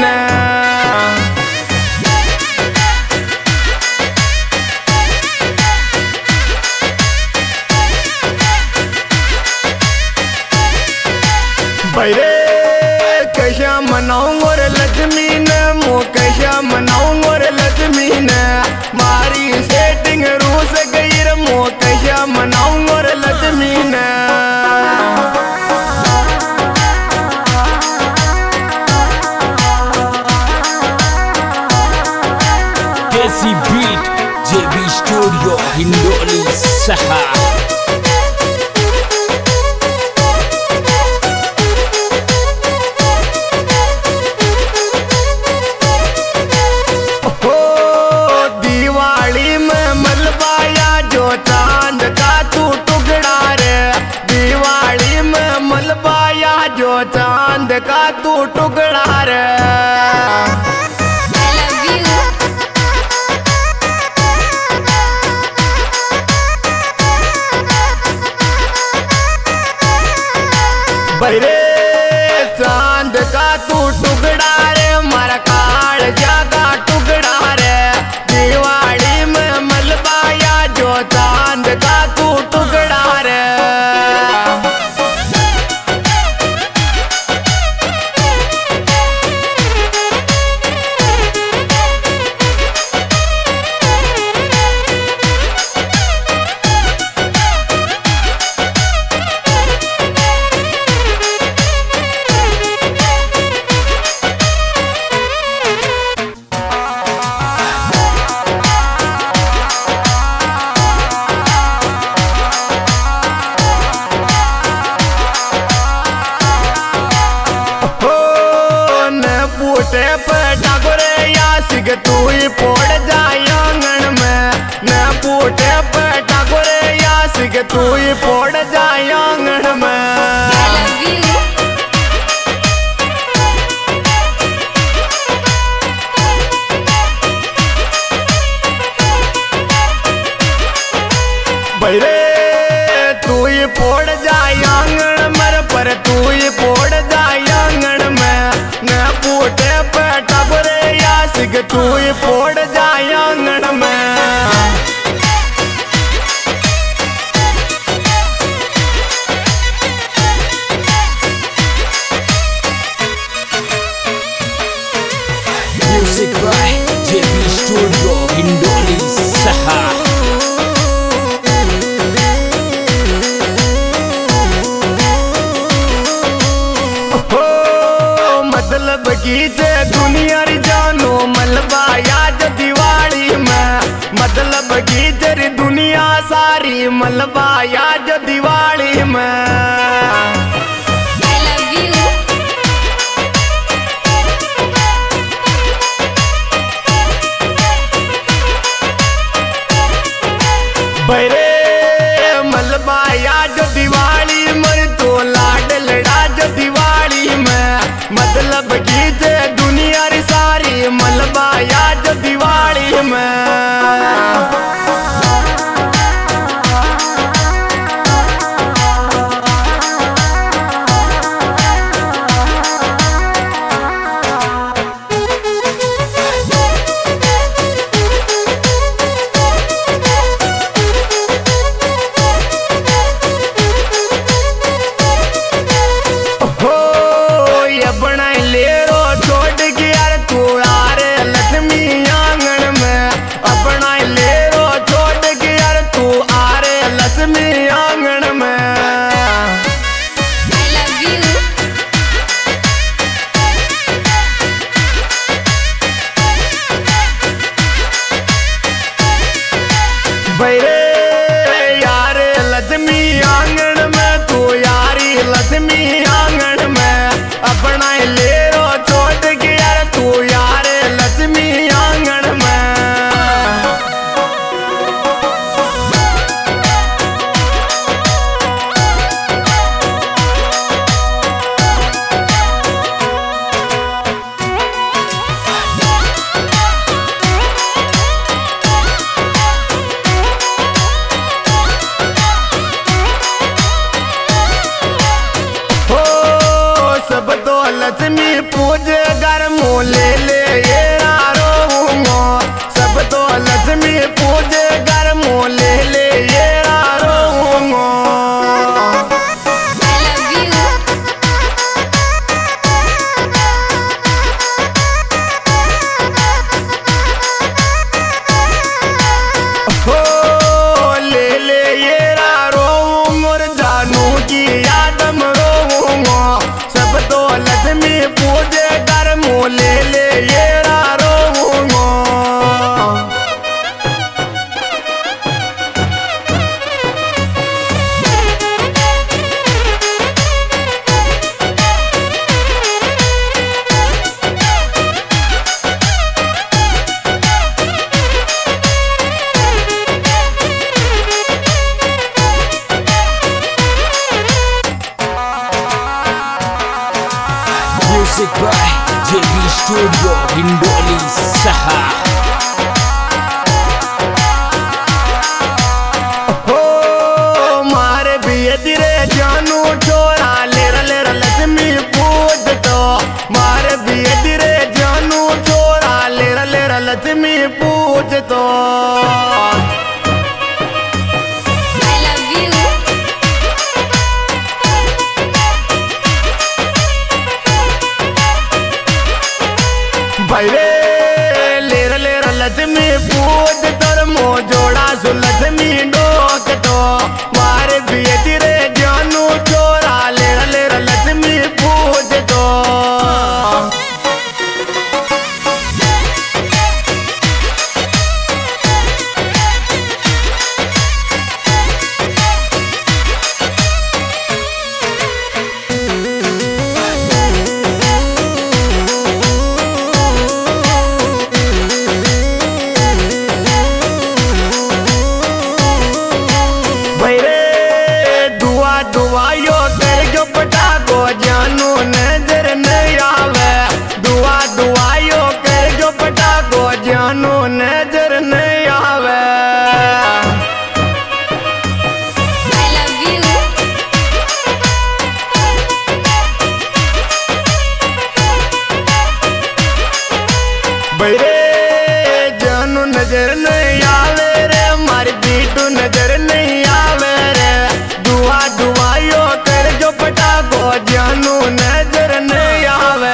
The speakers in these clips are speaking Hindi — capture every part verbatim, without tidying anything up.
भैरे कैसा मनाऊं और लक्ष्मी ने मो कैसा मनाऊं और लक्ष्मी ने मारी सेटिंग रूस गई रे मो कैसा मनाऊं और लक्ष्मी ने Desi Beat J B Studio Hindoli Saha जो चांद का तू टुकड़ा रे भैरे चांद का तू टुकड़ा रे मारा काल जागा टुकड़ा रे दिवाली में मलबाया जो चांद का तू टुकड़ा रे पूटे पे ठाकुरे यासिक तू ही पोड़ जाए आंगन में न पूटे पे ठाकुरे यासिक तू ही पोड़ जाए आंगन में भैरे तू ही पोड़ जाए आंगन मर पर तू ही पोड़ जाए आंगन में न पूटे पे ठाकुरे यासिक तू ही पोड़ जाए आंगन में Music by J B Studio Hindoli Saha मतलब कीजे दुनिया री जानो मलबाया जो दिवाली में मतलब कीजे री दुनिया सारी मलबाया जो दिवाली में भैरे मलबाया जो दिवाली मर तो लाड लड़ा जो दिवाली में मतलब कीजे दुनिया री सारी मलबाया जो दिवाली में हिंडोली सहा। हो मारे भी दिरे जानू छोरा लेर लेर लक्ष्मी पूज तो मारे भी दिरे जानू छोरा लेर लेर लक्ष्मी पूज तो भाई रे लेर लेर लक्ष्मी पूज तर मो जोड़ा सु लक्ष्मी डोक तो मारे भी तेरे जानू छोरा लेर लेर लक्ष्मी पूज तो दुआयो कर जो पटा को जानू नजर नहीं आवे दुआ दुआयो कर जो पटा को जानू नजर नहीं आवे I love you बड़े जानू नजर नहीं आवे रे मारी बीटू नजर नहीं आवे रे दुआ दुआयो कर जो पटा को जानू नजर नहीं आवे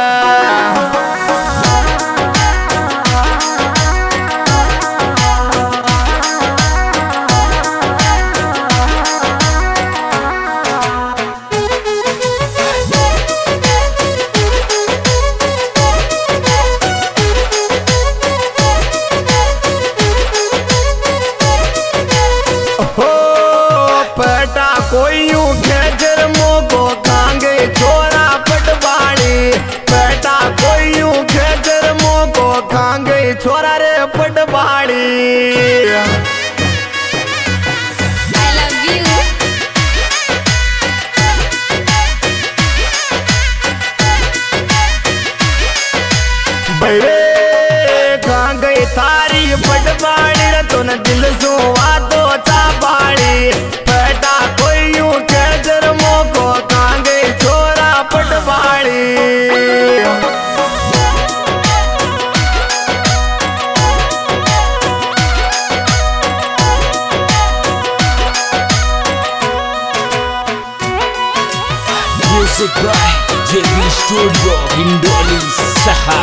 कोई यूं खेजर मोगो खांगे छोरा पटवाड़ी बेटा कोई यूं खेजर मोगो खांगे छोरा रे पटवाड़ी I love you बड़े खांगे थारी पटवाड़ी तो न दिल सो वादो चा बाड़ी बेटा कोई यूं खेजर मोको कांगे छोरा पटवाड़ी music by JB studio Hindoli सहा।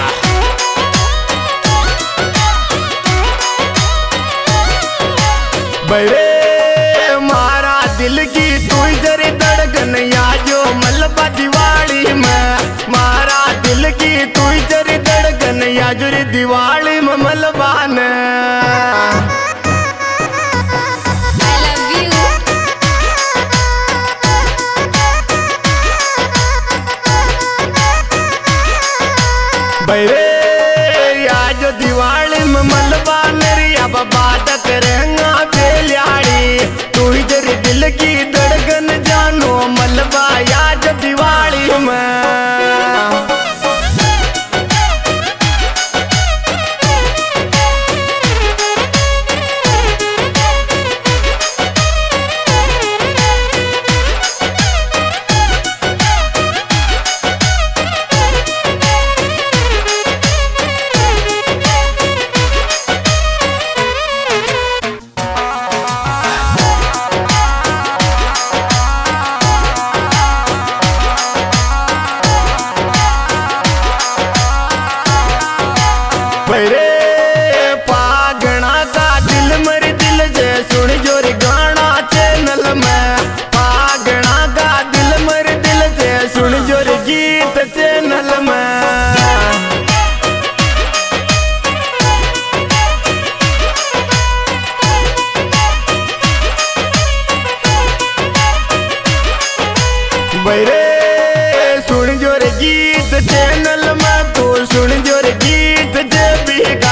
बड़े मारा दिल की तू जरी धड़कन या जो मलबा दिवाली में मारा दिल की तू जरी धड़कन या जो दिवाली में मलबा ने I love you बड़े या जो दिवाली में मलबा मेरी अब बात करेंगा बेलियाड़ी तू इधर दिल की धड़कन जानो मलबा याद दिवाली में बड़े पागना का दिल मर दिल जे सुन जोर गाना चैनल में पागना का दिल मर दिल जे सुन जोर गीत चैनल में बड़े सुन जोर गीत चैनल में तू सुन जोर गीत जे भी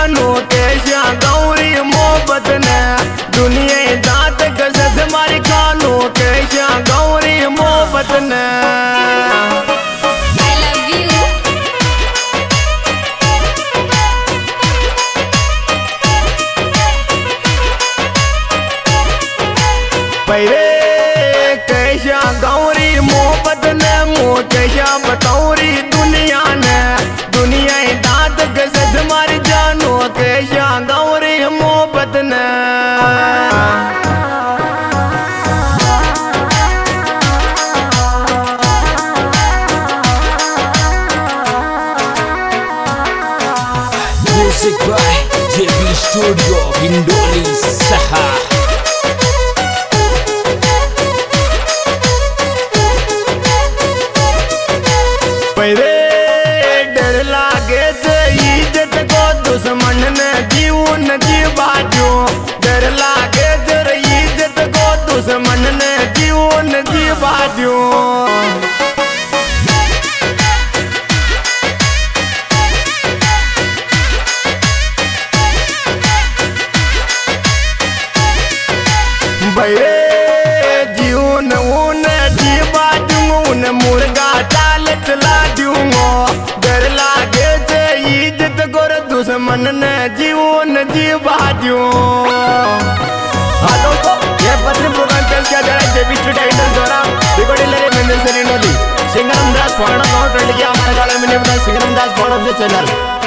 जानो कैसा गौरी मोहब्बत ने दुनिया दांत कसद मारी खानो कैसा गौरी मोहब्बत ने पहले कैसा गौरी मोहब्बत ने मो कैसा बतौरी दुनिया ने दुनिया दांत कसद मारी जानो कैसा गौरी मोहब्बत ने Music by J B Studio Hindoli Saha. पहले डर लागे थे इज्जत को दुश्मन ने जीवन जी बाजू डर लागे थे इज्जत को दुश्मन ने जीवन जी बाजू भैरे जीवन उन जी बाजू उन मुर्गा चाल चला दूंगो डर लागे थे इज्जत गोर दुश्मन ने जीवन जी बाजू। हाँ दोस्तों, ये पत्र प्रोग्राम पेश किया जा रहा है जेबी स्टूडियो हिंडोली द्वारा रिकॉर्डिंग ले रहे मेंदर से Hindoli singer Hamdas phone number twenty किया हमारे गाने में नहीं बता singer Hamdas phone of the channel.